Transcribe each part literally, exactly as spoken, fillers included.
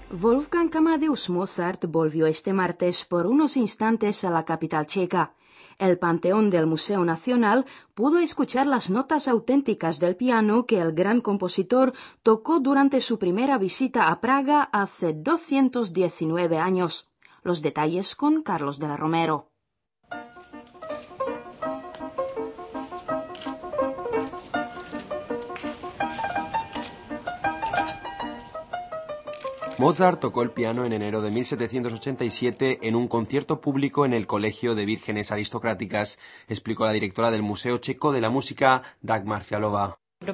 Wolfgang Amadeus Mozart volvió este martes por unos instantes a la capital checa. El Panteón del Museo Nacional pudo escuchar las notas auténticas del piano que el gran compositor tocó durante su primera visita a Praga hace doscientos diecinueve años. Los detalles con Carlos de la Romero. Mozart tocó el piano en enero de mil setecientos ochenta y siete en un concierto público en el Colegio de Vírgenes Aristocráticas, explicó la directora del Museo Checo de la Música, Dagmar Fialová.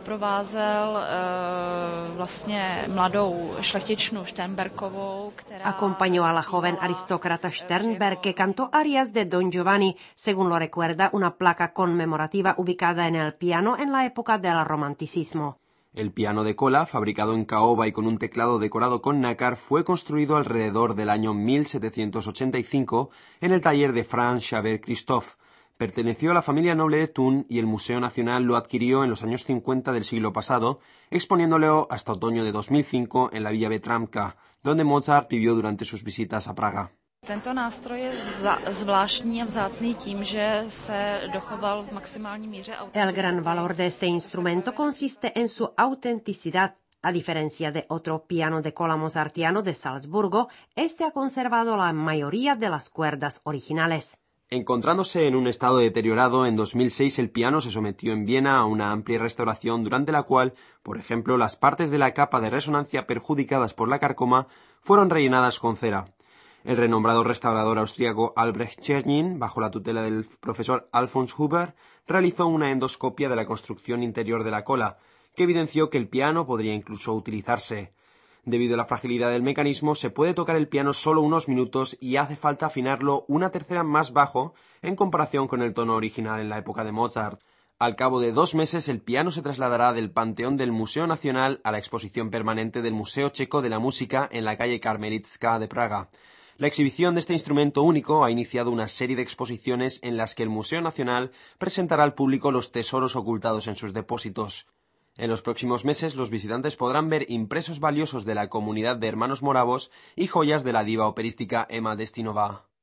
Acompañó a la joven aristócrata Sternberg que cantó arias de Don Giovanni, según lo recuerda una placa conmemorativa ubicada en el piano en la época del romanticismo. El piano de cola, fabricado en caoba y con un teclado decorado con nácar, fue construido alrededor del año mil setecientos ochenta y cinco en el taller de Franz Xaver Christoph. Perteneció a la familia noble de Thun y el Museo Nacional lo adquirió en los años cincuenta del siglo pasado, exponiéndolo hasta otoño de dos mil cinco en la Villa Betramka, donde Mozart vivió durante sus visitas a Praga. Tento nástroj je zvláštní a vzácný tím, že se dochoval v maximální míře El gran valor de este instrumento consiste en su autenticidad. A diferencia de otro piano de cola mozartiano de Salzburgo, este ha conservado la mayoría de las cuerdas originales. Encontrándose en un estado deteriorado, en dos mil seis el piano se sometió en Viena a una amplia restauración durante la cual, por ejemplo, las partes de la capa de resonancia perjudicadas por la carcoma fueron rellenadas con cera. El renombrado restaurador austríaco Albrecht Czernin, bajo la tutela del profesor Alfons Huber, realizó una endoscopia de la construcción interior de la cola, que evidenció que el piano podría incluso utilizarse. Debido a la fragilidad del mecanismo, se puede tocar el piano solo unos minutos y hace falta afinarlo una tercera más bajo en comparación con el tono original en la época de Mozart. Al cabo de dos meses, el piano se trasladará del Panteón del Museo Nacional a la exposición permanente del Museo Checo de la Música en la calle Karmelitska de Praga. La exhibición de este instrumento único ha iniciado una serie de exposiciones en las que el Museo Nacional presentará al público los tesoros ocultados en sus depósitos. En los próximos meses, los visitantes podrán ver impresos valiosos de la comunidad de hermanos moravos y joyas de la diva operística Emma Destinova.